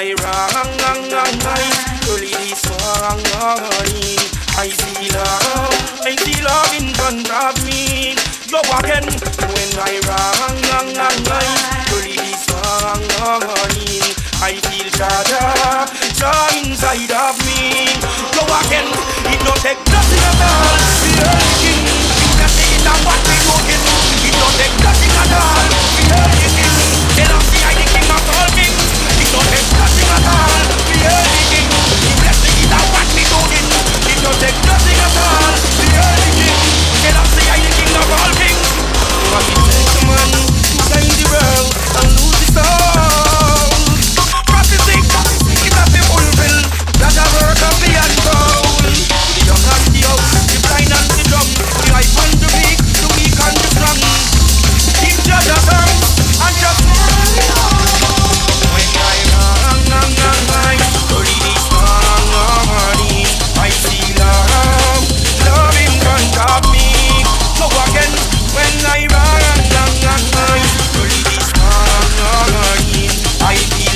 I wrong, early this morning, I see love in front of me. Yo again, when I wrong, early this morning, I feel joy inside of me. Yo again, it don't take nothing at all. The early king, you can say it and what we looking. It don't take nothing at all. The early king, tell us I the king of all kings. It don't take nothing at all. The early king, the blessing is what we doing. It don't take nothing at all. The early king, tell us I the king of all kings. What it takes a man to change the world and lose his soul. Prophecy, it has been fulfilled. That a work of the untold. The young and the old, the blind and the dumb, the hype and the weak and the strong. Keep judge a song and just when I run, early this morning, I see love in front of me. So again, when I run, early this morning, I feel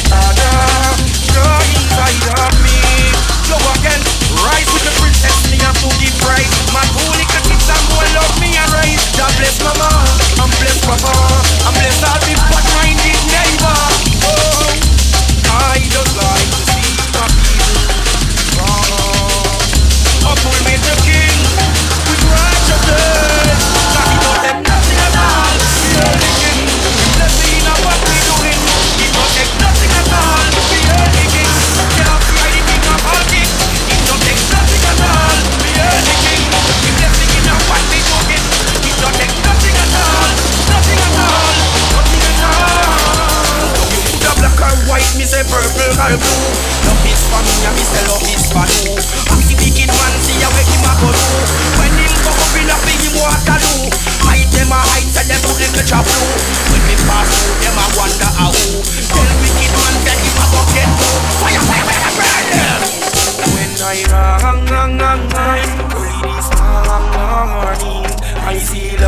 joy inside of me. So again, rise with the princess, me have to give right. My two little kids and boy love me and rise. God bless mama, and bless papa, and bless all the bad-minded neighbor. Oh, I just like to see my people strong. Up will meet the king with righteousness. That he don't take nothing at all. The early king, blessing of what we doing. He don't take nothing at all. The early king, tell us why the king of all kings. He don't take nothing at all. The early king, the blessing of what we doing. He don't take nothing at all. Nothing at all. Nothing at all. You put a black or white, me say purple or blue. Love is for me and me say love is for you. And the wicked man see a wake him a go do. When him go up in a big him Waterloo. Hide them a hide, say them put little chop blue. When me pass through them a wonder how. Tell wicked man that him a go get through. Fire, fire, fire, burn them. When I run, early this morning, I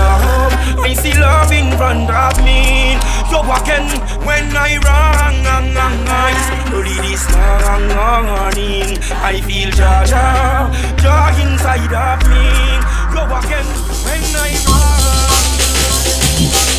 see love in front of me. So again, when I run, early this morning, I feel joy inside of me. So again, when I run.